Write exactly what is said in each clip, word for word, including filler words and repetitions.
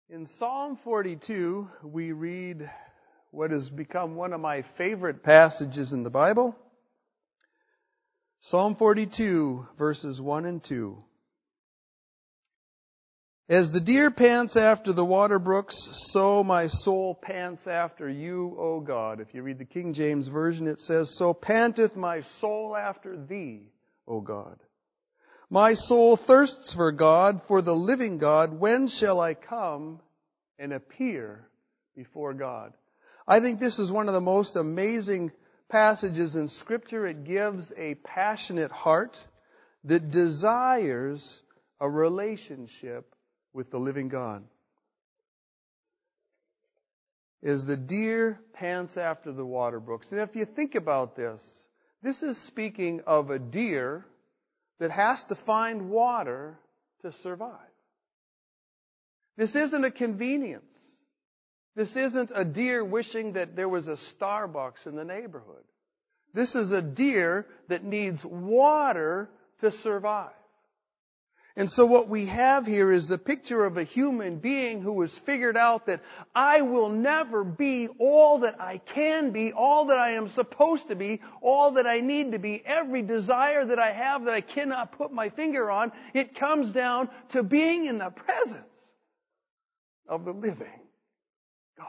In Psalm forty-two, we read what has become one of my favorite passages in the Bible. Psalm forty-two, verses one and two. As the deer pants after the water brooks, so my soul pants after you, O God. If you read the King James Version, it says, so panteth my soul after thee, O God. My soul thirsts for God, for the living God. When shall I come and appear before God? I think this is one of the most amazing passages in Scripture. It gives a passionate heart that desires a relationship with the living God. As the deer pants after the water brooks. And if you think about this, this is speaking of a deer that has to find water to survive. This isn't a convenience. This isn't a deer wishing that there was a Starbucks in the neighborhood. This is a deer that needs water to survive. And so what we have here is the picture of a human being who has figured out that I will never be all that I can be, all that I am supposed to be, all that I need to be. Every desire that I have that I cannot put my finger on, it comes down to being in the presence of the living God.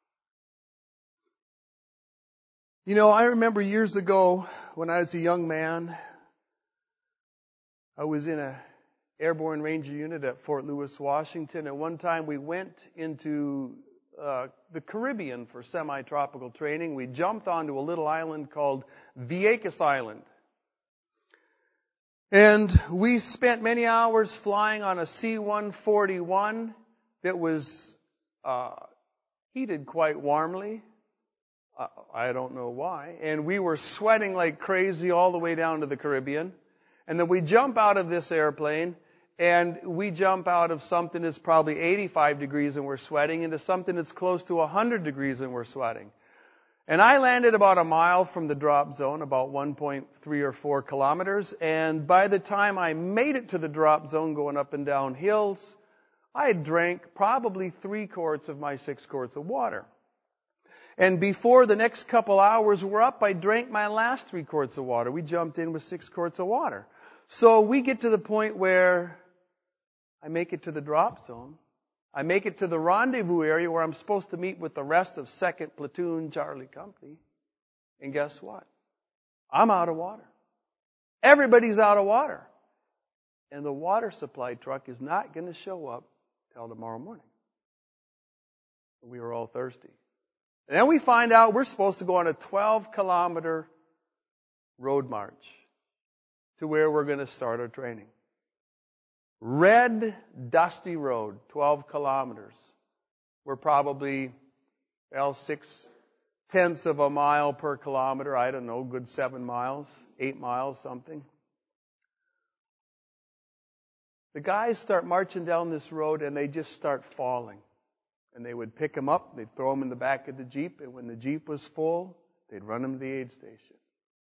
You know, I remember years ago when I was a young man, I was in a Airborne Ranger Unit at Fort Lewis, Washington. And one time we went into uh, the Caribbean for semi-tropical training. We jumped onto a little island called Vieques Island. And we spent many hours flying on a C one forty-one that was uh, heated quite warmly. Uh, I don't know why. And we were sweating like crazy all the way down to the Caribbean. And then we jump out of this airplane, and we jump out of something that's probably eighty-five degrees and we're sweating into something that's close to one hundred degrees and we're sweating. And I landed about a mile from the drop zone, about one point three or four kilometers. And by the time I made it to the drop zone going up and down hills, I had drank probably three quarts of my six quarts of water. And before the next couple hours were up, I drank my last three quarts of water. We jumped in with six quarts of water. So we get to the point where I make it to the drop zone. I make it to the rendezvous area where I'm supposed to meet with the rest of second Platoon Charlie Company. And guess what? I'm out of water. Everybody's out of water. And the water supply truck is not going to show up till tomorrow morning. We were all thirsty. And then we find out we're supposed to go on a twelve kilometer road march to where we're going to start our training. Red, dusty road, twelve kilometers. We're probably, well, six tenths of a mile per kilometer. I don't know, good seven miles, eight miles, something. The guys start marching down this road and they just start falling. And they would pick them up, they'd throw them in the back of the Jeep, and when the Jeep was full, they'd run them to the aid station.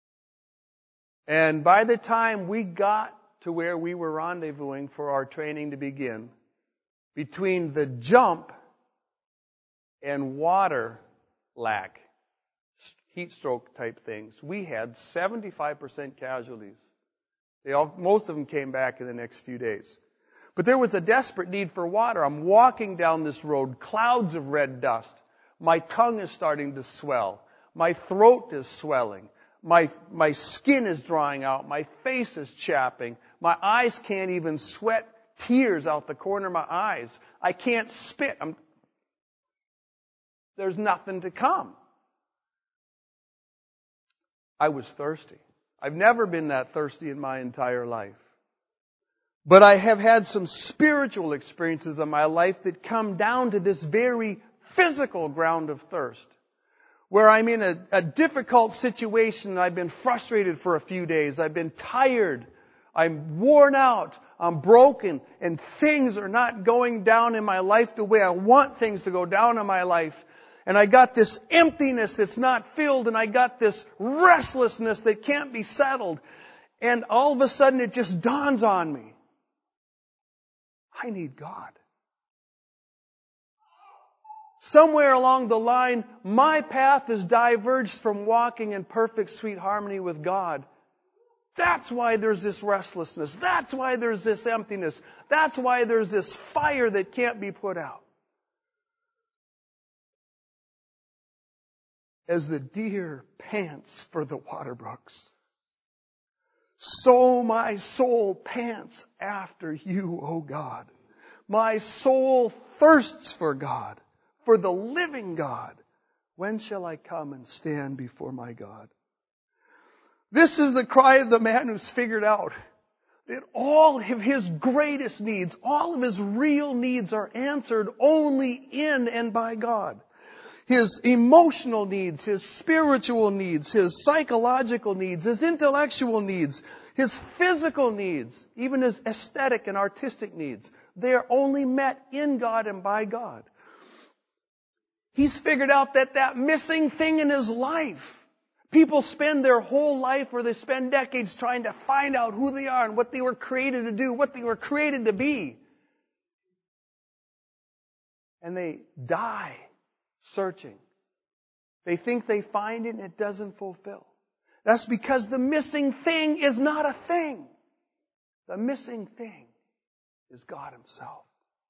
And by the time we got to where we were rendezvousing for our training to begin, between the jump and water lack, heat stroke type things, we had seventy-five percent casualties. They all, most of them came back in the next few days. But there was a desperate need for water. I'm walking down this road, clouds of red dust. My tongue is starting to swell. My throat is swelling. My, my skin is drying out. My face is chapping. My eyes can't even sweat tears out the corner of my eyes. I can't spit. I'm, there's nothing to come. I was thirsty. I've never been that thirsty in my entire life. But I have had some spiritual experiences in my life that come down to this very physical ground of thirst. Where I'm in a, a difficult situation and I've been frustrated for a few days. I've been tired. I'm worn out. I'm broken. And things are not going down in my life the way I want things to go down in my life. And I got this emptiness that's not filled. And I got this restlessness that can't be settled. And all of a sudden it just dawns on me. I need God. Somewhere along the line, my path is diverged from walking in perfect, sweet harmony with God. That's why there's this restlessness. That's why there's this emptiness. That's why there's this fire that can't be put out. As the deer pants for the water brooks, so my soul pants after you, O God. My soul thirsts for God, for the living God. When shall I come and stand before my God? This is the cry of the man who's figured out that all of his greatest needs, all of his real needs are answered only in and by God. His emotional needs, his spiritual needs, his psychological needs, his intellectual needs, his physical needs, even his aesthetic and artistic needs, they are only met in God and by God. He's figured out that that missing thing in his life, people spend their whole life or they spend decades trying to find out who they are and what they were created to do, what they were created to be. And they die searching. They think they find it and it doesn't fulfill. That's because the missing thing is not a thing. The missing thing is God Himself.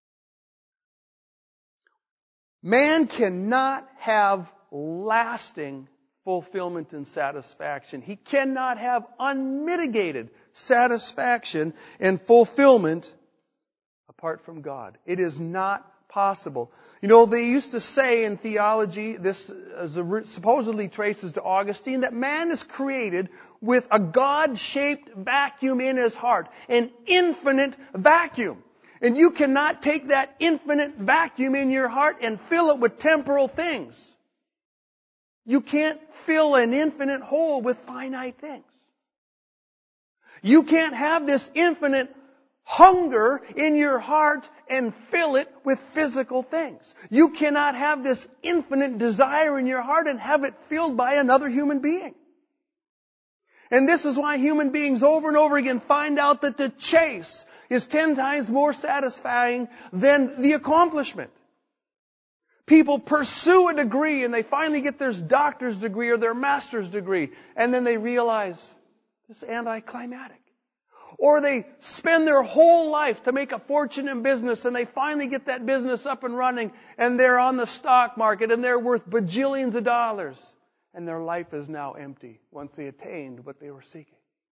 Man cannot have lasting fulfillment and satisfaction. He cannot have unmitigated satisfaction and fulfillment apart from God. It is not possible. You know, they used to say in theology, this is a, supposedly traces to Augustine, that man is created with a God-shaped vacuum in his heart, an infinite vacuum. And you cannot take that infinite vacuum in your heart and fill it with temporal things. You can't fill an infinite hole with finite things. You can't have this infinite hunger in your heart and fill it with physical things. You cannot have this infinite desire in your heart and have it filled by another human being. And this is why human beings over and over again find out that the chase is ten times more satisfying than the accomplishment. People pursue a degree and they finally get their doctor's degree or their master's degree, and then they realize it's anticlimactic. Or they spend their whole life to make a fortune in business and they finally get that business up and running and they're on the stock market and they're worth bajillions of dollars. And their life is now empty once they attained what they were seeking.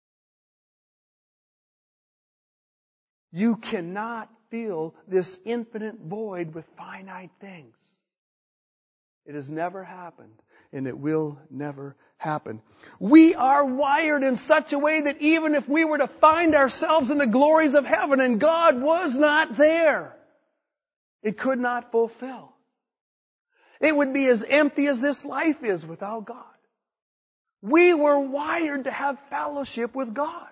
You cannot fill this infinite void with finite things. It has never happened, and it will never happen. We are wired in such a way that even if we were to find ourselves in the glories of heaven and God was not there, it could not fulfill. It would be as empty as this life is without God. We were wired to have fellowship with God.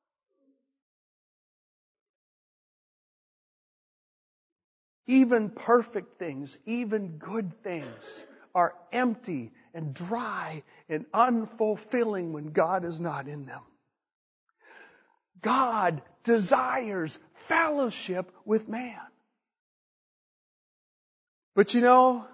Even perfect things, even good things, are empty and dry and unfulfilling when God is not in them. God desires fellowship with man. But you know,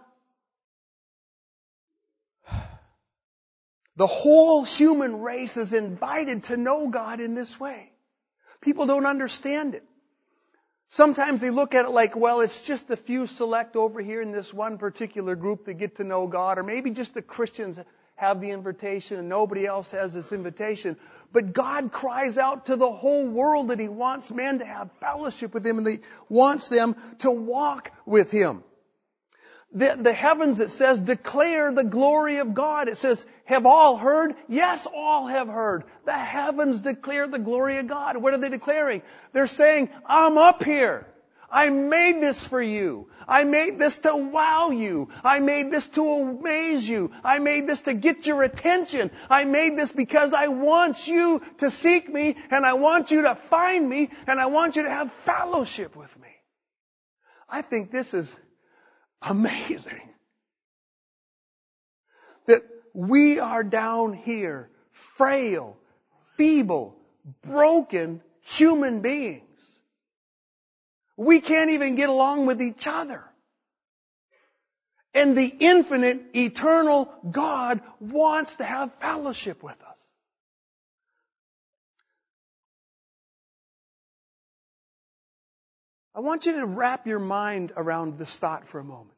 the whole human race is invited to know God in this way. People don't understand it. Sometimes they look at it like, well, it's just a few select over here in this one particular group that get to know God, or maybe just the Christians have the invitation and nobody else has this invitation. But God cries out to the whole world that He wants men to have fellowship with Him and He wants them to walk with Him. The, the heavens, it says, declare the glory of God. It says, have all heard? Yes, all have heard. The heavens declare the glory of God. What are they declaring? They're saying, I'm up here. I made this for you. I made this to wow you. I made this to amaze you. I made this to get your attention. I made this because I want you to seek me and I want you to find me and I want you to have fellowship with me. I think this is amazing. That we are down here, frail, feeble, broken human beings. We can't even get along with each other. And the infinite, eternal God wants to have fellowship with us. I want you to wrap your mind around this thought for a moment.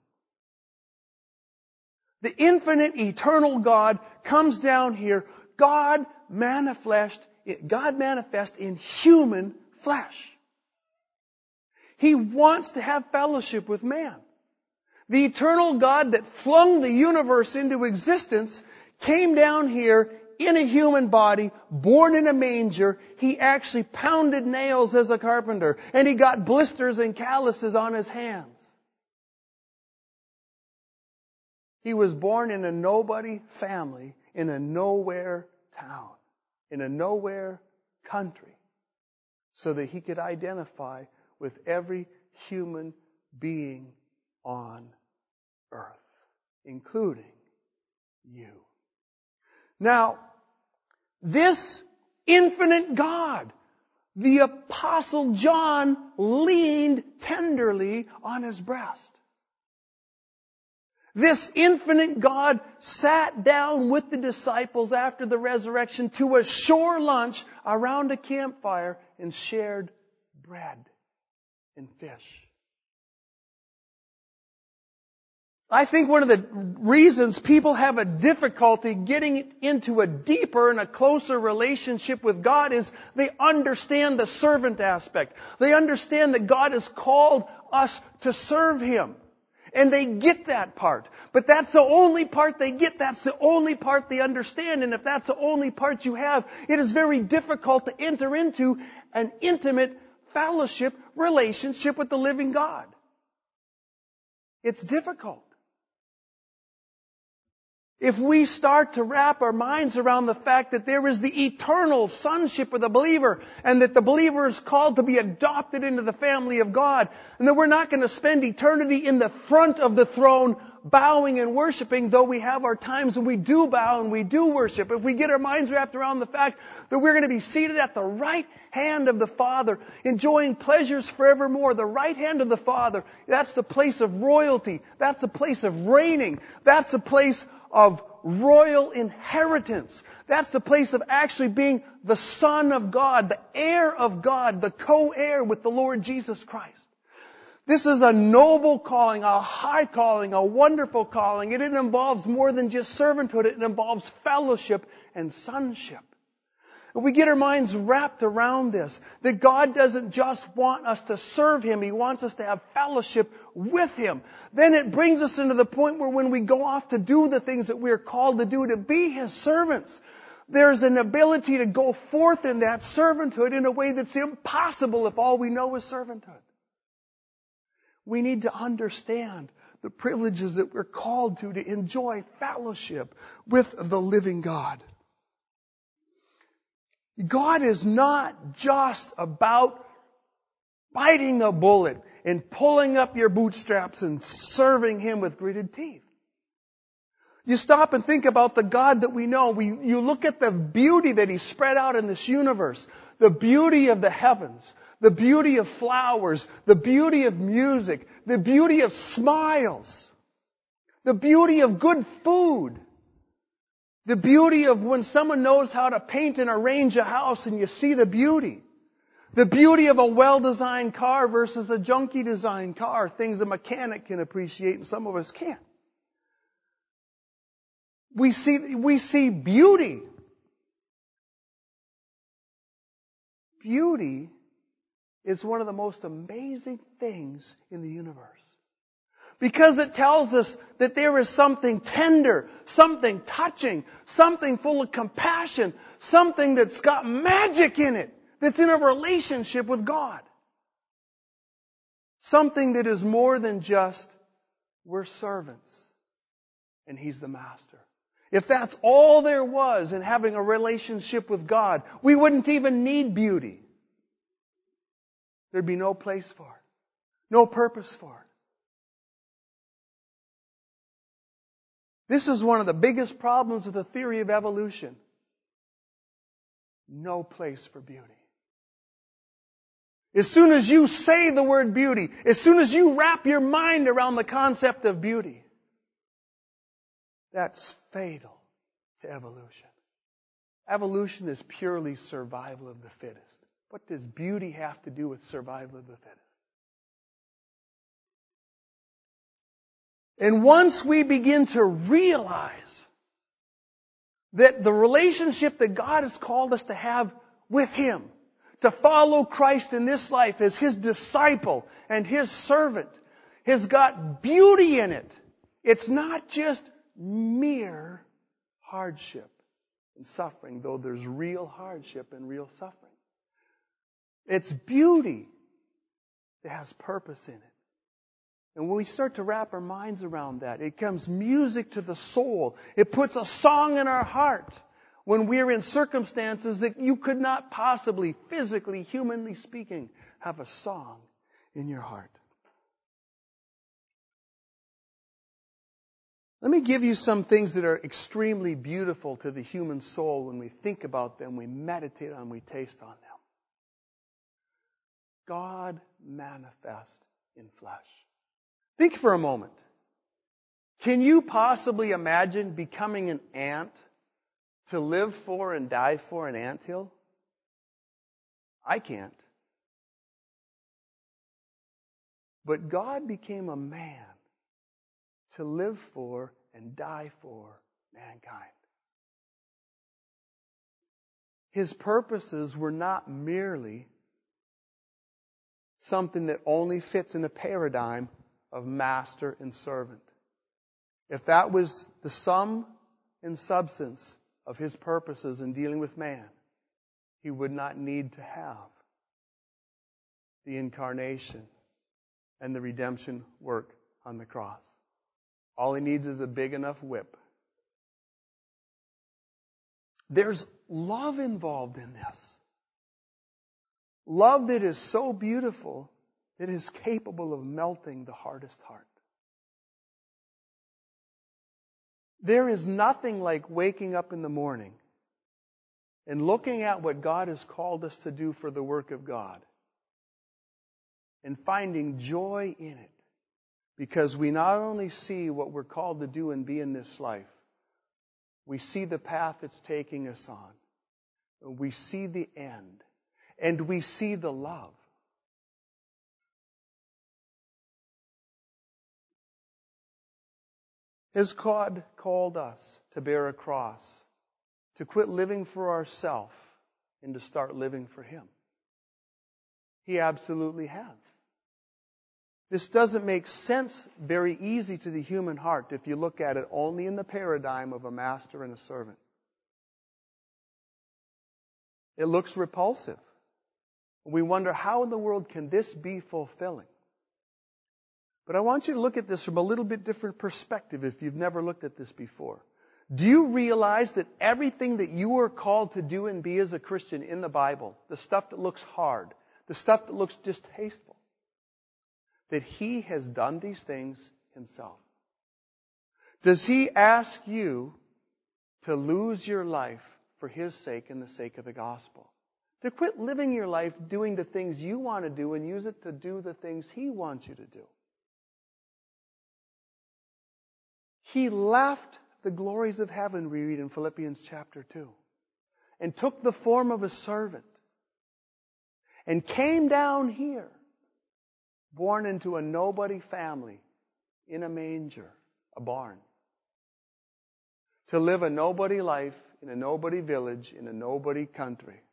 The infinite, eternal God comes down here. God manifest, God manifest in human flesh. He wants to have fellowship with man. The eternal God that flung the universe into existence came down here in a human body, born in a manger. He actually pounded nails as a carpenter, and he got blisters and calluses on his hands. He was born in a nobody family, in a nowhere town, in a nowhere country, so that he could identify with every human being on earth, including you. Now, this infinite God, the Apostle John leaned tenderly on his breast. This infinite God sat down with the disciples after the resurrection to a shore lunch around a campfire and shared bread and fish. I think one of the reasons people have a difficulty getting into a deeper and a closer relationship with God is they understand the servant aspect. They understand that God has called us to serve Him. And they get that part. But that's the only part they get. That's the only part they understand. And if that's the only part you have, it is very difficult to enter into an intimate fellowship relationship with the living God. It's difficult. If we start to wrap our minds around the fact that there is the eternal sonship of the believer, and that the believer is called to be adopted into the family of God, and that we're not going to spend eternity in the front of the throne bowing and worshiping, though we have our times when we do bow and we do worship. If we get our minds wrapped around the fact that we're going to be seated at the right hand of the Father, enjoying pleasures forevermore, the right hand of the Father, that's the place of royalty. That's the place of reigning. That's the place of royal inheritance. That's the place of actually being the Son of God, the heir of God, the co-heir with the Lord Jesus Christ. This is a noble calling, a high calling, a wonderful calling. And it involves more than just servanthood. It involves fellowship and sonship. And we get our minds wrapped around this, that God doesn't just want us to serve Him. He wants us to have fellowship with Him. Then it brings us into the point where when we go off to do the things that we are called to do, to be His servants, there's an ability to go forth in that servanthood in a way that's impossible if all we know is servanthood. We need to understand the privileges that we're called to, to enjoy fellowship with the living God. God is not just about biting a bullet and pulling up your bootstraps and serving Him with gritted teeth. You stop and think about the God that we know. We, you look at the beauty that He's spread out in this universe, the beauty of the heavens, the beauty of flowers, the beauty of music, the beauty of smiles, the beauty of good food. The beauty of when someone knows how to paint and arrange a house and you see the beauty. The beauty of a well-designed car versus a junky-designed car. Things a mechanic can appreciate and some of us can't. We see, we see beauty. Beauty is one of the most amazing things in the universe. Because it tells us that there is something tender, something touching, something full of compassion, something that's got magic in it, that's in a relationship with God. Something that is more than just, we're servants and He's the master. If that's all there was in having a relationship with God, we wouldn't even need beauty. There'd be no place for it, no purpose for it. This is one of the biggest problems with the theory of evolution. No place for beauty. As soon as you say the word beauty, as soon as you wrap your mind around the concept of beauty, That's fatal to evolution. Evolution is purely survival of the fittest. What does beauty have to do with survival of the fittest? And once we begin to realize that the relationship that God has called us to have with Him, to follow Christ in this life as His disciple and His servant, has got beauty in it. It's not just mere hardship and suffering, though there's real hardship and real suffering. It's beauty that has purpose in it. And when we start to wrap our minds around that, it comes music to the soul. It puts a song in our heart when we're in circumstances that you could not possibly, physically, humanly speaking, have a song in your heart. Let me give you some things that are extremely beautiful to the human soul when we think about them, we meditate on them, we taste on them. God manifest in flesh. Think for a moment. Can you possibly imagine becoming an ant to live for and die for an anthill? I can't. But God became a man to live for and die for mankind. His purposes were not merely something that only fits in a paradigm of master and servant. If that was the sum and substance of His purposes in dealing with man, He would not need to have the incarnation and the redemption work on the cross. All He needs is a big enough whip. There's love involved in this. Love that is so beautiful that is capable of melting the hardest heart. There is nothing like waking up in the morning and looking at what God has called us to do for the work of God and finding joy in it, because we not only see what we're called to do and be in this life, we see the path it's taking us on. We see the end. And we see the love. Has God called us to bear a cross, to quit living for ourselves and to start living for Him? He absolutely has. This doesn't make sense very easy to the human heart if you look at it only in the paradigm of a master and a servant. It looks repulsive. We wonder, how in the world can this be fulfilling? But I want you to look at this from a little bit different perspective if you've never looked at this before. Do you realize that everything that you are called to do and be as a Christian in the Bible, the stuff that looks hard, the stuff that looks distasteful, that He has done these things Himself? Does He ask you to lose your life for His sake and the sake of the gospel? To quit living your life doing the things you want to do and use it to do the things He wants you to do? He left the glories of heaven, we read in Philippians chapter two, and took the form of a servant and came down here, born into a nobody family, in a manger, a barn, to live a nobody life in a nobody village, in a nobody country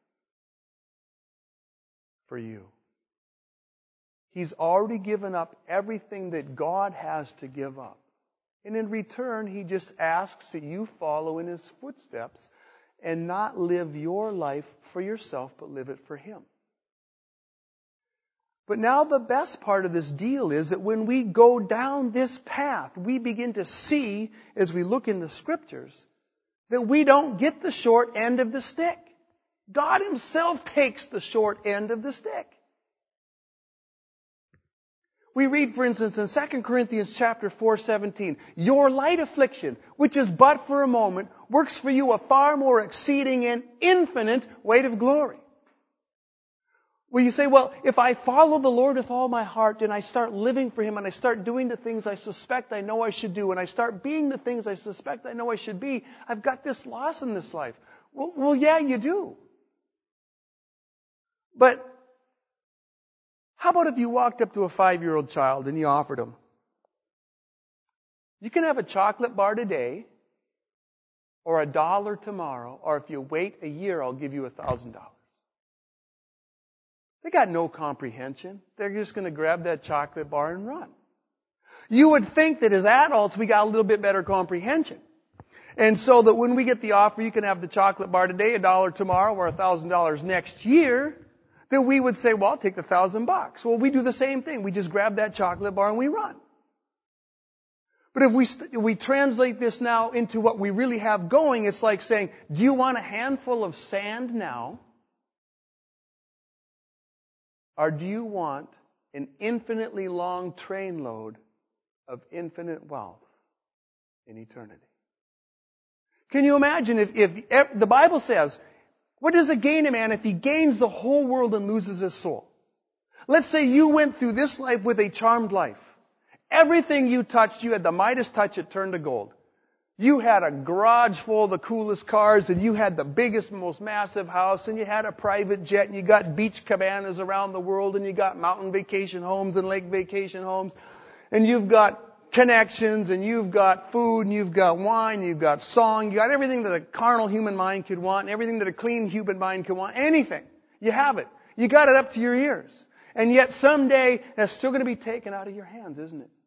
for you. He's already given up everything that God has to give up. And in return, He just asks that you follow in His footsteps and not live your life for yourself, but live it for Him. But now the best part of this deal is that when we go down this path, we begin to see, as we look in the Scriptures, that we don't get the short end of the stick. God Himself takes the short end of the stick. We read, for instance, in Second Corinthians chapter four seventeen, your light affliction, which is but for a moment, works for you a far more exceeding and infinite weight of glory. Well, you say, well, if I follow the Lord with all my heart and I start living for Him and I start doing the things I suspect I know I should do and I start being the things I suspect I know I should be, I've got this loss in this life. Well, well yeah, you do. But how about if you walked up to a five-year-old child and you offered him, you can have a chocolate bar today or a dollar tomorrow, or if you wait a year, I'll give you a thousand dollars. They got no comprehension. They're just going to grab that chocolate bar and run. You would think that as adults, we got a little bit better comprehension. And so that when we get the offer, you can have the chocolate bar today, a dollar tomorrow, or a thousand dollars next year, that we would say, well, I'll take the thousand bucks. Well, we do the same thing. We just grab that chocolate bar and we run. But if we, st- we translate this now into what we really have going, it's like saying, do you want a handful of sand now? Or do you want an infinitely long train load of infinite wealth in eternity? Can you imagine if, if, if the Bible says, what does it gain a man if he gains the whole world and loses his soul? Let's say you went through this life with a charmed life. Everything you touched, you had the Midas touch, it turned to gold. You had a garage full of the coolest cars, and you had the biggest, most massive house, and you had a private jet, and you got beach cabanas around the world, and you got mountain vacation homes and lake vacation homes, and you've got connections, and you've got food, and you've got wine, you've got song, you got everything that a carnal human mind could want, and everything that a clean human mind could want. Anything. You have it. You got it up to your ears. And yet someday, that's still going to be taken out of your hands, isn't it?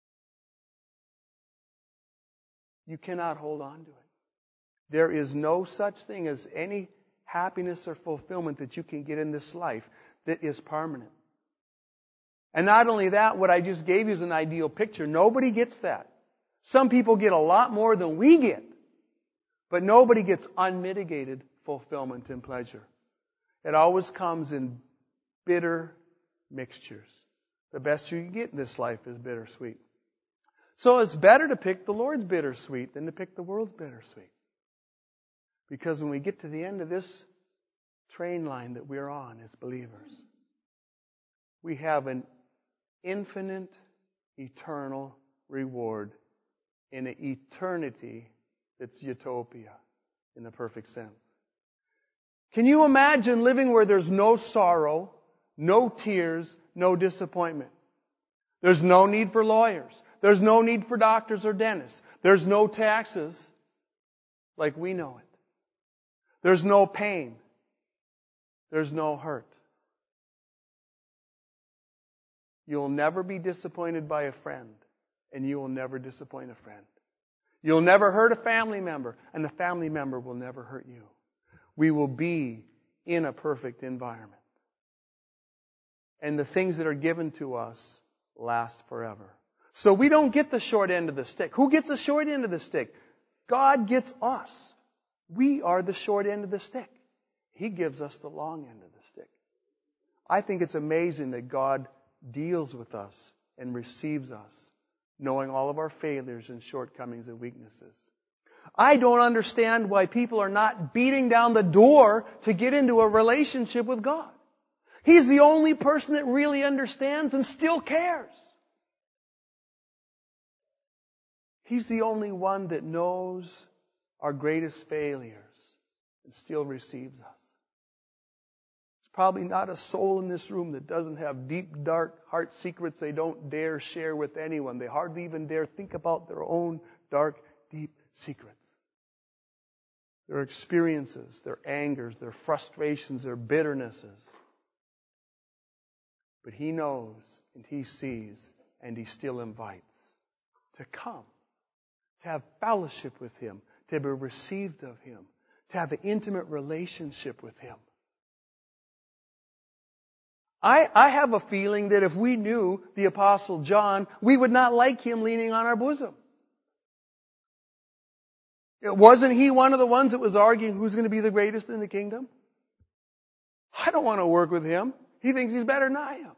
You cannot hold on to it. There is no such thing as any happiness or fulfillment that you can get in this life that is permanent. And not only that, what I just gave you is an ideal picture. Nobody gets that. Some people get a lot more than we get. But nobody gets unmitigated fulfillment and pleasure. It always comes in bitter mixtures. The best you can get in this life is bittersweet. So it's better to pick the Lord's bittersweet than to pick the world's bittersweet. Because when we get to the end of this train line that we're on as believers, we have an infinite, eternal reward in an eternity that's utopia in the perfect sense. Can you imagine living where there's no sorrow, no tears, no disappointment? There's no need for lawyers. There's no need for doctors or dentists. There's no taxes like we know it. There's no pain. There's no hurt. You'll never be disappointed by a friend, and you will never disappoint a friend. You'll never hurt a family member, and the family member will never hurt you. We will be in a perfect environment. And the things that are given to us last forever. So we don't get the short end of the stick. Who gets the short end of the stick? God gets us. We are the short end of the stick. He gives us the long end of the stick. I think it's amazing that God deals with us and receives us, knowing all of our failures and shortcomings and weaknesses. I don't understand why people are not beating down the door to get into a relationship with God. He's the only person that really understands and still cares. He's the only one that knows our greatest failures and still receives us. There's probably not a soul in this room that doesn't have deep, dark heart secrets they don't dare share with anyone. They hardly even dare think about their own dark, deep secrets. Their experiences, their angers, their frustrations, their bitternesses. But He knows and He sees and He still invites to come, to have fellowship with Him, to be received of Him, to have an intimate relationship with Him. I, I have a feeling that if we knew the Apostle John, we would not like him leaning on our bosom. It wasn't he one of the ones that was arguing who's going to be the greatest in the kingdom? I don't want to work with him. He thinks he's better than I am.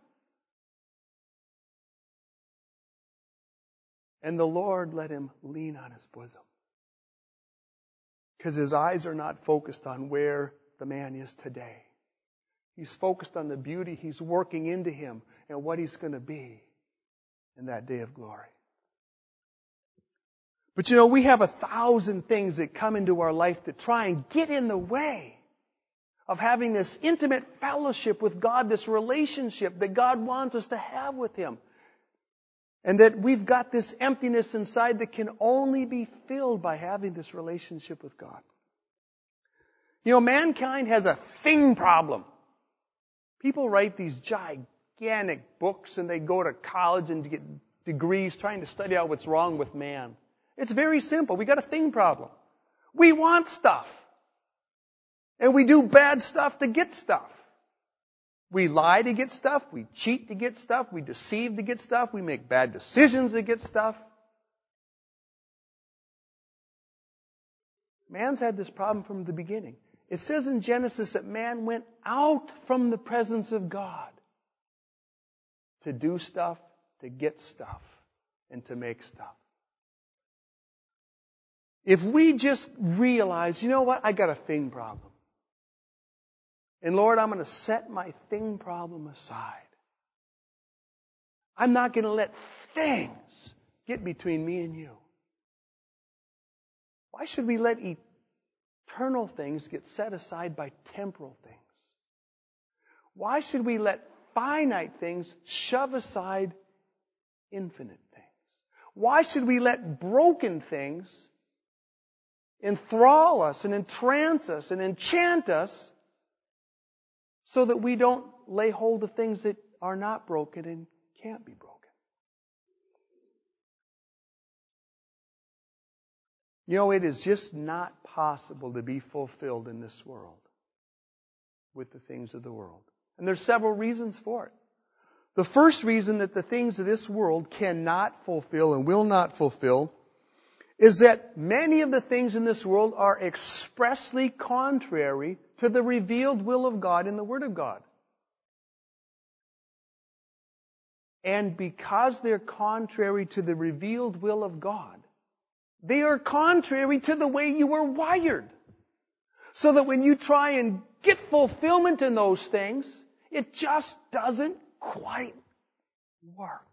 And the Lord let him lean on His bosom. Because His eyes are not focused on where the man is today. He's focused on the beauty He's working into him and what he's going to be in that day of glory. But you know, we have a thousand things that come into our life that try and get in the way of having this intimate fellowship with God, this relationship that God wants us to have with Him. And that we've got this emptiness inside that can only be filled by having this relationship with God. You know, mankind has a thing problem. People write these gigantic books and they go to college and get degrees trying to study out what's wrong with man. It's very simple. We got a thing problem. We want stuff. And we do bad stuff to get stuff. We lie to get stuff. We cheat to get stuff. We deceive to get stuff. We make bad decisions to get stuff. Man's had this problem from the beginning. It says in Genesis that man went out from the presence of God to do stuff, to get stuff, and to make stuff. If we just realize, you know what, I got a thing problem. And Lord, I'm going to set my thing problem aside. I'm not going to let things get between me and you. Why should we let eternal things get set aside by temporal things? Why should we let finite things shove aside infinite things? Why should we let broken things enthrall us and entrance us and enchant us so that we don't lay hold of things that are not broken and can't be broken? You know, it is just not possible to be fulfilled in this world with the things of the world. And there's several reasons for it. The first reason that the things of this world cannot fulfill and will not fulfill is that many of the things in this world are expressly contrary to the revealed will of God in the Word of God. And because they're contrary to the revealed will of God, they are contrary to the way you were wired. So that when you try and get fulfillment in those things, it just doesn't quite work.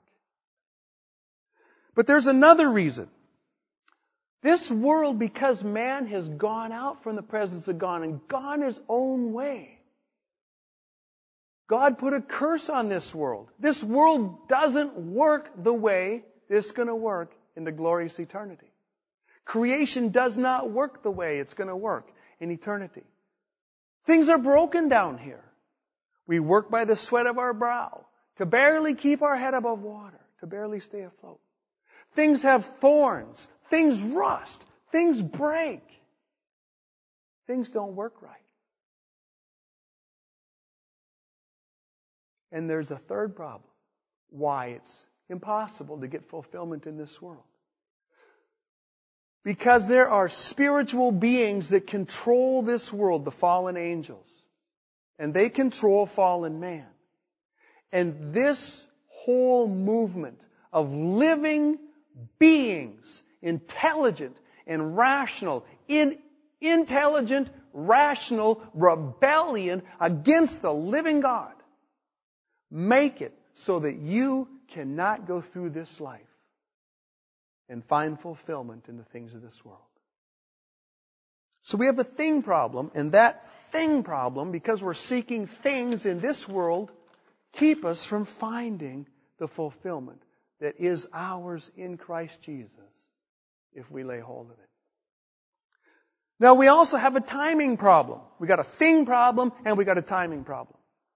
But there's another reason. This world, because man has gone out from the presence of God and gone his own way, God put a curse on this world. This world doesn't work the way it's going to work in the glorious eternity. Creation does not work the way it's going to work in eternity. Things are broken down here. We work by the sweat of our brow to barely keep our head above water, to barely stay afloat. Things have thorns. Things rust. Things break. Things don't work right. And there's a third problem. Why it's impossible to get fulfillment in this world. Because there are spiritual beings that control this world, the fallen angels. And they control fallen man. And this whole movement of living beings, intelligent and rational, in intelligent, rational rebellion against the living God, make it so that you cannot go through this life and find fulfillment in the things of this world. So we have a thing problem, and that thing problem, because we're seeking things in this world, keep us from finding the fulfillment that is ours in Christ Jesus if we lay hold of it. Now we also have a timing problem. We got a thing problem and we got a timing problem.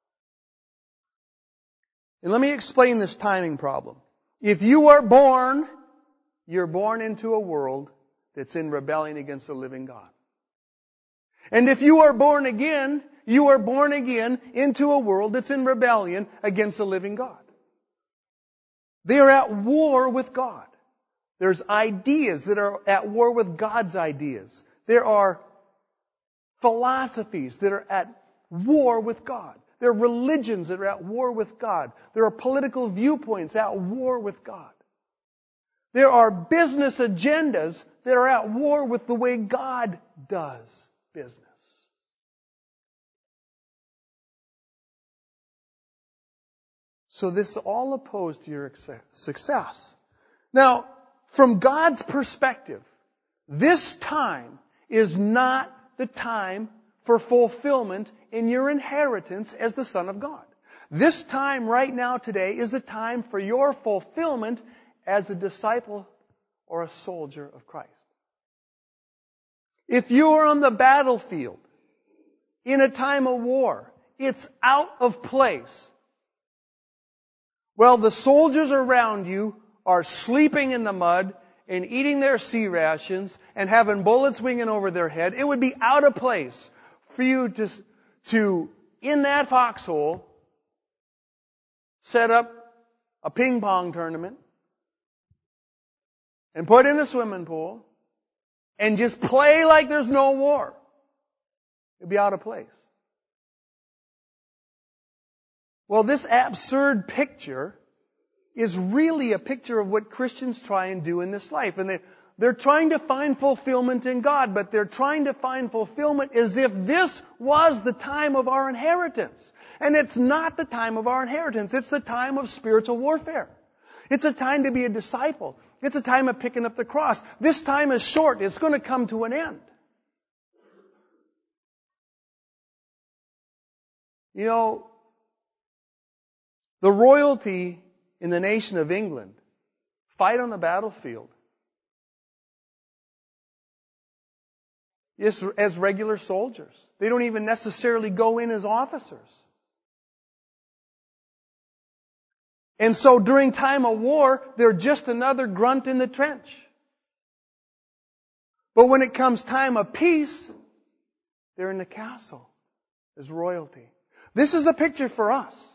And let me explain this timing problem. If you are born, you're born into a world that's in rebellion against the living God. And if you are born again, you are born again into a world that's in rebellion against the living God. They are at war with God. There's ideas that are at war with God's ideas. There are philosophies that are at war with God. There are religions that are at war with God. There are political viewpoints at war with God. There are business agendas that are at war with the way God does business. So this is all opposed to your success. Now, from God's perspective, this time is not the time for fulfillment in your inheritance as the Son of God. This time right now today is the time for your fulfillment as a disciple or a soldier of Christ. If you are on the battlefield in a time of war, it's out of place. Well, the soldiers around you are sleeping in the mud and eating their sea rations and having bullets winging over their head. It would be out of place for you to, to in that foxhole, set up a ping pong tournament and put in a swimming pool and just play like there's no war. It'd be out of place. Well, this absurd picture is really a picture of what Christians try and do in this life. And they, they're trying to find fulfillment in God, but they're trying to find fulfillment as if this was the time of our inheritance. And it's not the time of our inheritance. It's the time of spiritual warfare. It's a time to be a disciple. It's a time of picking up the cross. This time is short. It's going to come to an end. You know, the royalty in the nation of England fight on the battlefield as, as regular soldiers. They don't even necessarily go in as officers. And so during time of war, they're just another grunt in the trench. But when it comes time of peace, they're in the castle as royalty. This is a picture for us.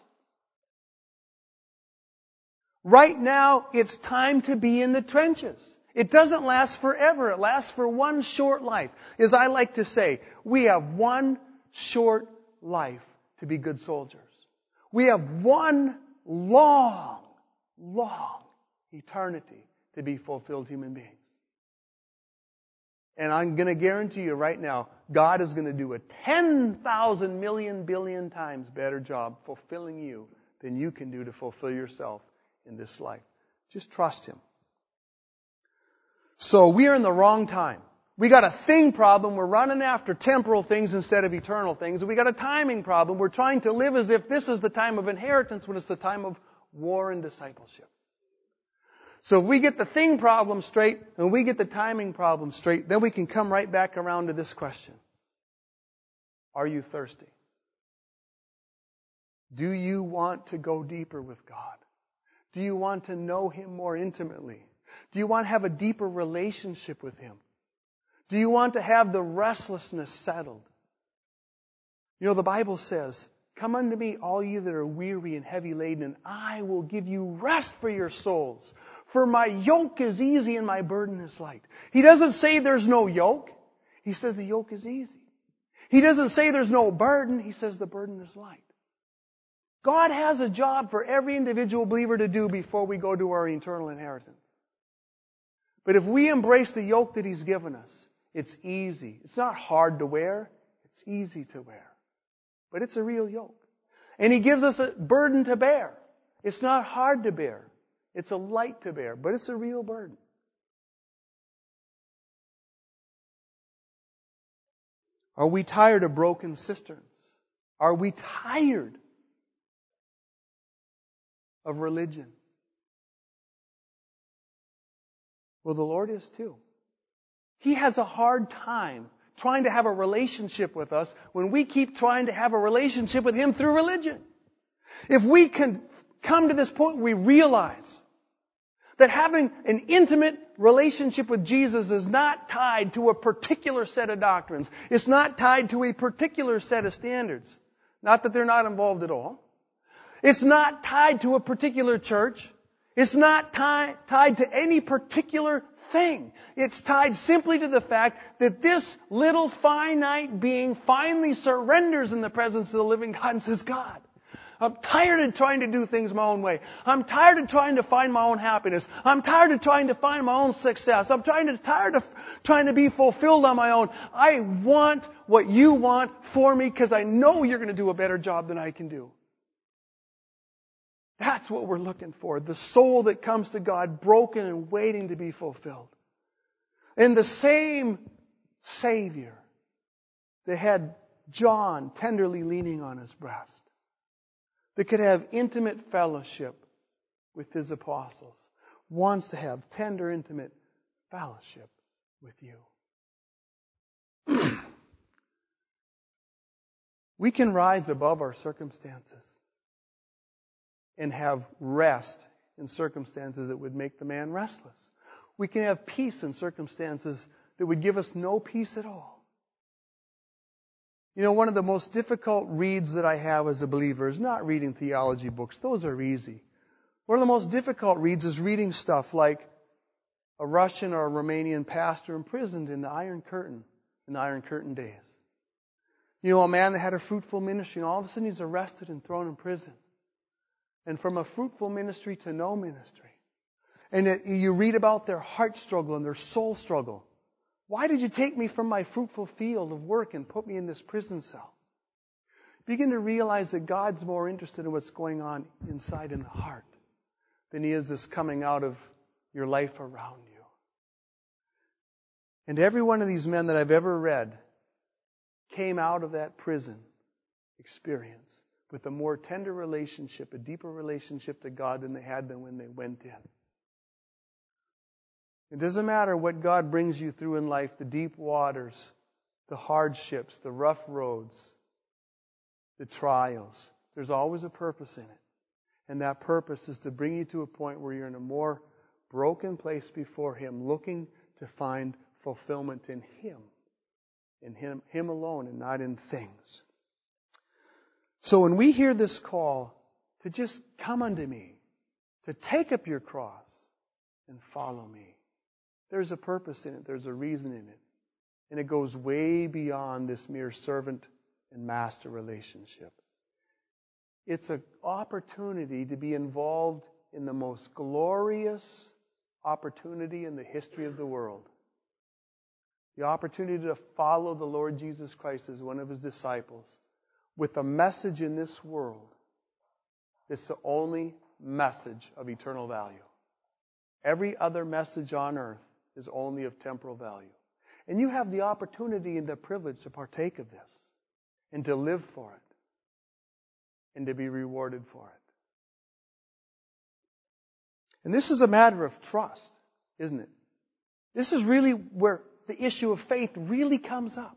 Right now, it's time to be in the trenches. It doesn't last forever. It lasts for one short life. As I like to say, we have one short life to be good soldiers. We have one long, long eternity to be fulfilled human beings. And I'm going to guarantee you right now, God is going to do a ten thousand million billion times better job fulfilling you than you can do to fulfill yourself in this life. Just trust Him. So we are in the wrong time. We got a thing problem. We're running after temporal things instead of eternal things. We got a timing problem. We're trying to live as if this is the time of inheritance when it's the time of war and discipleship. So if we get the thing problem straight and we get the timing problem straight, then we can come right back around to this question. Are you thirsty? Do you want to go deeper with God? Do you want to know Him more intimately? Do you want to have a deeper relationship with Him? Do you want to have the restlessness settled? You know, the Bible says, "Come unto me, all ye that are weary and heavy laden, and I will give you rest for your souls. For my yoke is easy and my burden is light." He doesn't say there's no yoke. He says the yoke is easy. He doesn't say there's no burden. He says the burden is light. God has a job for every individual believer to do before we go to our eternal inheritance. But if we embrace the yoke that He's given us, it's easy. It's not hard to wear. It's easy to wear. But it's a real yoke. And He gives us a burden to bear. It's not hard to bear. It's a light to bear, but it's a real burden. Are we tired of broken cisterns? Are we tired of religion? Well, the Lord is too. He has a hard time trying to have a relationship with us when we keep trying to have a relationship with Him through religion. If we can come to this point where we realize that having an intimate relationship with Jesus is not tied to a particular set of doctrines. It's not tied to a particular set of standards. Not that they're not involved at all. It's not tied to a particular church. It's not tie, tied to any particular thing. It's tied simply to the fact that this little finite being finally surrenders in the presence of the living God and says, "God, I'm tired of trying to do things my own way. I'm tired of trying to find my own happiness. I'm tired of trying to find my own success. I'm trying to, tired of trying to be fulfilled on my own. I want what you want for me because I know you're going to do a better job than I can do." That's what we're looking for. The soul that comes to God broken and waiting to be fulfilled. And the same Savior that had John tenderly leaning on his breast, that could have intimate fellowship with his apostles, wants to have tender, intimate fellowship with you. We can rise above our circumstances and have rest in circumstances that would make the man restless. We can have peace in circumstances that would give us no peace at all. You know, one of the most difficult reads that I have as a believer is not reading theology books. Those are easy. One of the most difficult reads is reading stuff like a Russian or a Romanian pastor imprisoned in the Iron Curtain, in the Iron Curtain days. You know, a man that had a fruitful ministry, and all of a sudden he's arrested and thrown in prison. And from a fruitful ministry to no ministry. And it, you read about their heart struggle and their soul struggle. Why did you take me from my fruitful field of work and put me in this prison cell? Begin to realize that God's more interested in what's going on inside in the heart than He is this coming out of your life around you. And every one of these men that I've ever read came out of that prison experience with a more tender relationship, a deeper relationship to God than they had been when they went in. It doesn't matter what God brings you through in life, the deep waters, the hardships, the rough roads, the trials. There's always a purpose in it. And that purpose is to bring you to a point where you're in a more broken place before Him, looking to find fulfillment in Him. In Him, Him alone and not in things. So when we hear this call to just come unto me, to take up your cross and follow me, there's a purpose in it. There's a reason in it. And it goes way beyond this mere servant and master relationship. It's an opportunity to be involved in the most glorious opportunity in the history of the world. The opportunity to follow the Lord Jesus Christ as one of His disciples with a message in this world that's the only message of eternal value. Every other message on earth is only of temporal value. And you have the opportunity and the privilege to partake of this and to live for it and to be rewarded for it. And this is a matter of trust, isn't it? This is really where the issue of faith really comes up.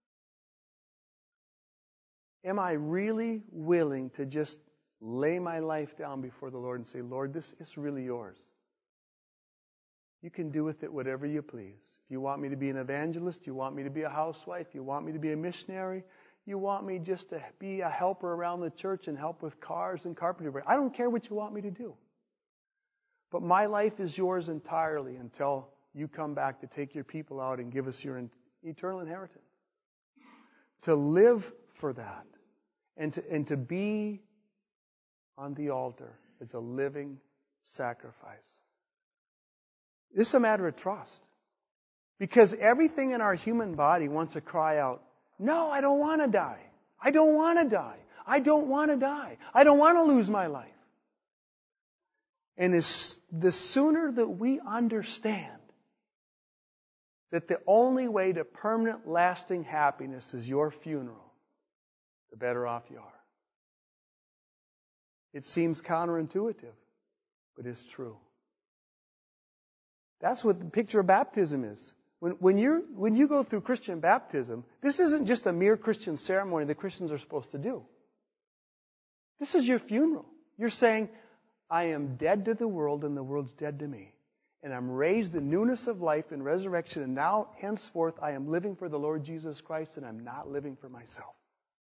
Am I really willing to just lay my life down before the Lord and say, Lord, this is really yours. You can do with it whatever you please. If you want me to be an evangelist, you want me to be a housewife, you want me to be a missionary, you want me just to be a helper around the church and help with cars and carpentry. I don't care what you want me to do. But my life is yours entirely until you come back to take your people out and give us your eternal inheritance. To live for that and to, and to be on the altar as a living sacrifice. This is a matter of trust. Because everything in our human body wants to cry out, no, I don't want to die. I don't want to die. I don't want to die. I don't want to lose my life. And as, the sooner that we understand that the only way to permanent, lasting happiness is your funeral, the better off you are. It seems counterintuitive, but it's true. That's what the picture of baptism is. When, when, you're, when you go through Christian baptism, this isn't just a mere Christian ceremony that Christians are supposed to do. This is your funeral. You're saying, I am dead to the world and the world's dead to me. And I'm raised in newness of life and resurrection, and now, henceforth, I am living for the Lord Jesus Christ, and I'm not living for myself.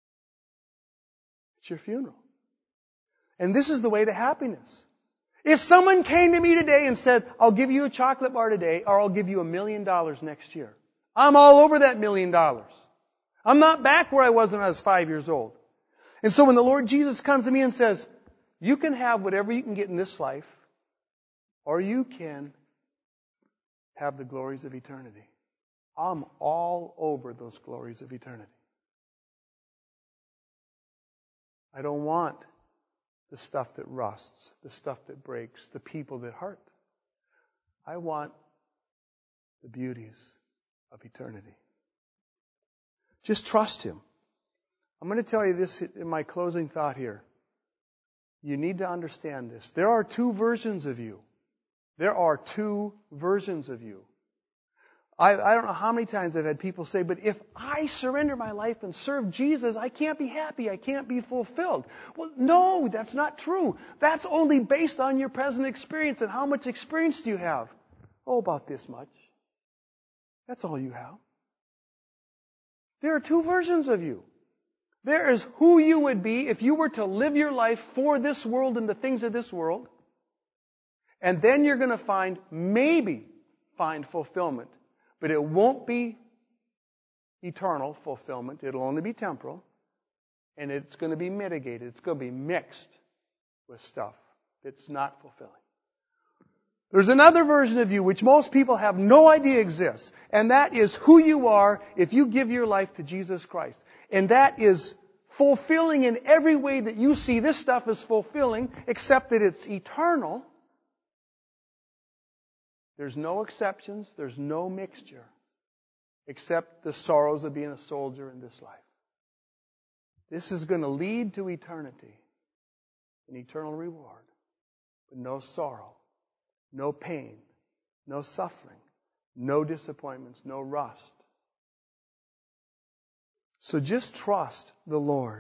It's your funeral. And this is the way to happiness. If someone came to me today and said, I'll give you a chocolate bar today, or I'll give you a million dollars next year, I'm all over that million dollars. I'm not back where I was when I was five years old. And so when the Lord Jesus comes to me and says, you can have whatever you can get in this life, or you can have the glories of eternity. I'm all over those glories of eternity. I don't want the stuff that rusts, the stuff that breaks, the people that hurt. I want the beauties of eternity. Just trust Him. I'm going to tell you this in my closing thought here. You need to understand this. There are two versions of you. There are two versions of you. I, I don't know how many times I've had people say, but if I surrender my life and serve Jesus, I can't be happy. I can't be fulfilled. Well, no, that's not true. That's only based on your present experience. And how much experience do you have? Oh, about this much. That's all you have. There are two versions of you. There is who you would be if you were to live your life for this world and the things of this world. And then you're going to find, maybe find fulfillment. But it won't be eternal fulfillment. It'll only be temporal. And it's going to be mitigated. It's going to be mixed with stuff that's not fulfilling. There's another version of you which most people have no idea exists. And that is who you are if you give your life to Jesus Christ. And that is fulfilling in every way that you see this stuff is fulfilling, except that it's eternal. There's no exceptions. There's no mixture. Except the sorrows of being a soldier in this life. This is going to lead to eternity. An eternal reward. But no sorrow. No pain. No suffering. No disappointments. No rust. So just trust the Lord.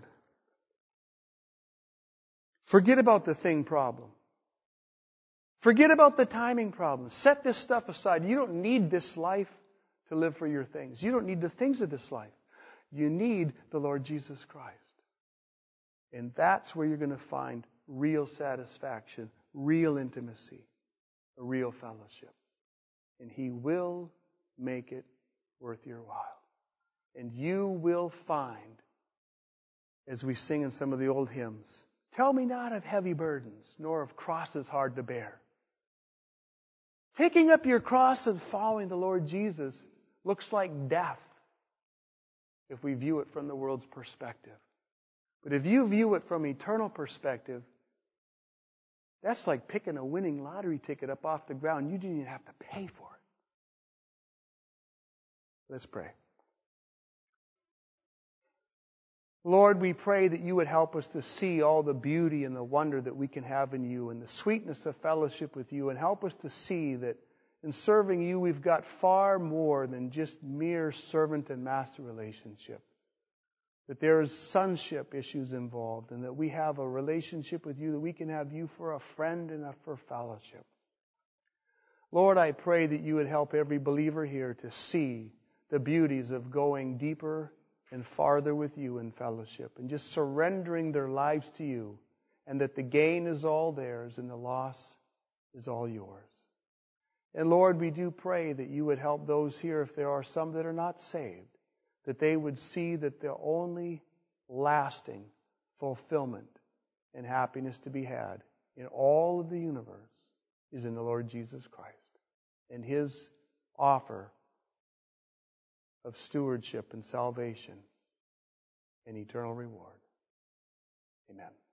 Forget about the thing problem. Forget about the timing problem. Set this stuff aside. You don't need this life to live for your things. You don't need the things of this life. You need the Lord Jesus Christ. And that's where you're going to find real satisfaction, real intimacy, a real fellowship. And He will make it worth your while. And you will find, as we sing in some of the old hymns, tell me not of heavy burdens, nor of crosses hard to bear. Taking up your cross and following the Lord Jesus looks like death if we view it from the world's perspective. But if you view it from eternal perspective, that's like picking a winning lottery ticket up off the ground. You didn't even have to pay for it. Let's pray. Lord, we pray that You would help us to see all the beauty and the wonder that we can have in You and the sweetness of fellowship with You, and help us to see that in serving You we've got far more than just mere servant and master relationship. That there's sonship issues involved, and that we have a relationship with You, that we can have You for a friend and for fellowship. Lord, I pray that You would help every believer here to see the beauties of going deeper and farther with You in fellowship, and just surrendering their lives to You, and that the gain is all theirs and the loss is all Yours. And Lord, we do pray that You would help those here, if there are some that are not saved, that they would see that the only lasting fulfillment and happiness to be had in all of the universe is in the Lord Jesus Christ and His offer of stewardship and salvation and eternal reward. Amen.